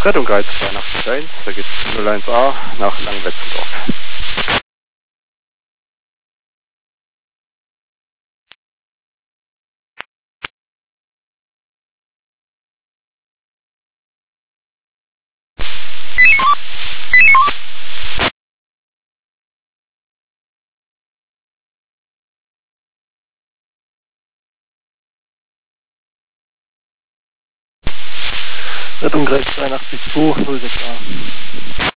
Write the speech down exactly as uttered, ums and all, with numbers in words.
Rettung Greiz zweiundachtzig eins, da geht null eins A nach Langwetzendorf. Rettung Greiz zweiundachtzig zwei, null sechs A.